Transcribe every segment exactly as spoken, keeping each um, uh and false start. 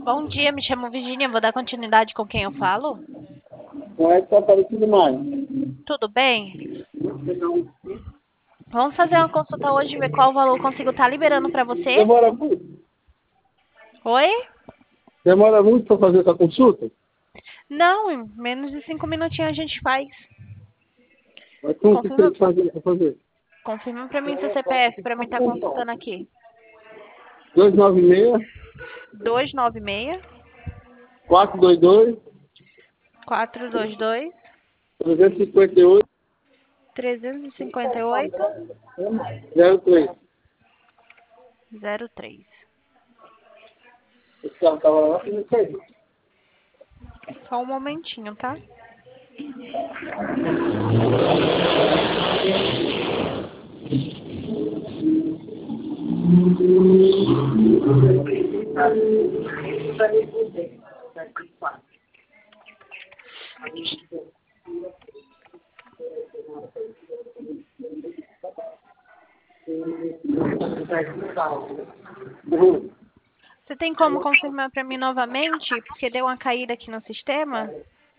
Bom dia, me chamo Virginia, vou dar continuidade com quem eu falo. Não é que tá parecido mais. Tudo bem? Vamos fazer uma consulta hoje e ver qual valor eu consigo estar liberando para você. Demora muito? Oi? Demora muito para fazer essa consulta? Não, em menos de cinco minutinhos a gente faz. Mas como que Confirma, tem que fazer para fazer? confirma para mim seu C P F para mim estar consultando aqui. dois nove seis, dois nove seis, quatro dois dois, quatro dois dois, trezentos e cinquenta e oito, trezentos e cinquenta e oito, zero três. zero três. Esse carro estava lá e não saiu. Só um momentinho, tá? Você tem como confirmar para mim novamente? Porque deu uma caída aqui no sistema.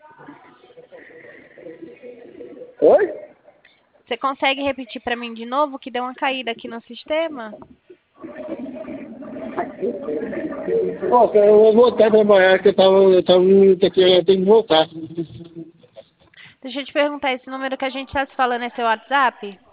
Oi? Você consegue repetir para mim de novo que deu uma caída aqui no sistema? Ó, eu vou voltar a trabalhar, que eu tava, eu tava muito aqui, eu tenho que voltar. Deixa eu te perguntar, esse número que a gente está se falando é seu WhatsApp?